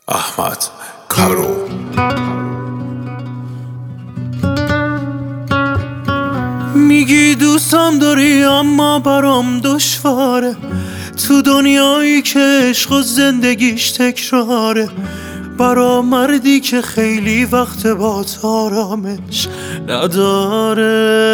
احمد کارو. میگی دوستم داری اما برام دشواره، تو دنیایی که عشق و زندگیش تکراره، برا مردی که خیلی وقت با آرامش نداره.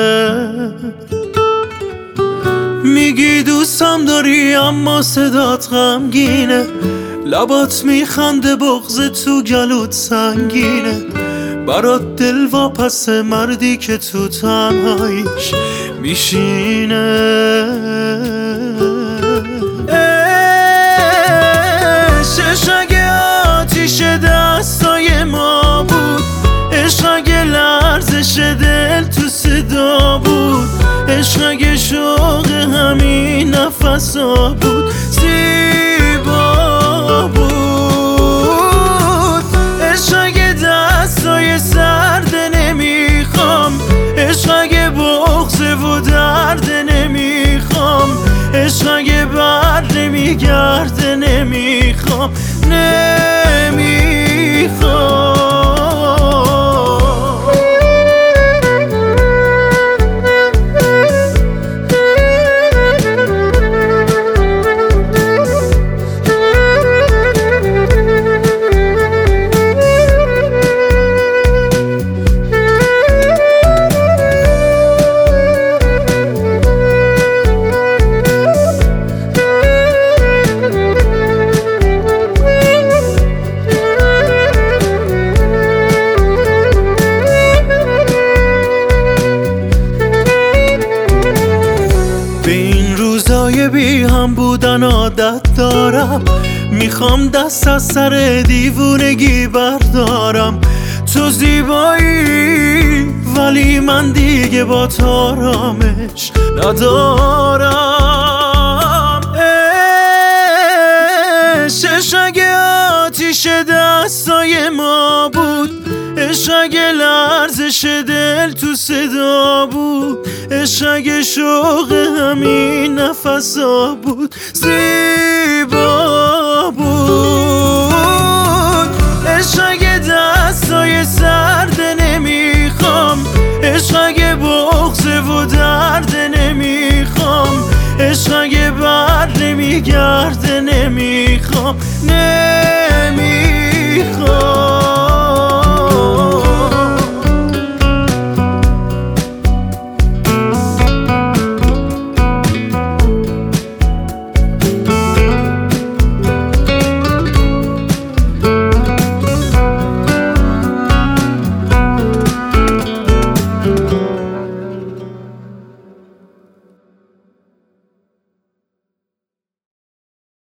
میگی دوستم داری اما صدات غمگینه، لبات میخنده بغض تو گلوت سنگینه، برات دل واپس مردی که تو تنهاییش میشینه. عشق اگه آتیش دستای ما بود، عشق اگه لرزش دل تو صدا بود، عشق اگه شوق همین نفسا بود، زیبا بود. عشق اگه دستای سرد نمیخوام، عشق اگه بغضه و درد نمیخوام، عشق اگه بر نمیگرده نمیخوام، نمیخوام. بی هم بودن عادت دارم، میخوام دست از سر دیوونگی بردارم. تو زیبایی ولی من دیگه با آرامش ندارم. عشق اگه آتیش دستای ما بود، عشق اگه لرزش دل تو صدا بود، عشق اگه شوق همین نفسا بود، زیبا بود. عشق اگه دستای سرد نمیخوام، عشق اگه بغضه و درد نمیخوام، عشق اگه بر نمیگرده نمیخوام،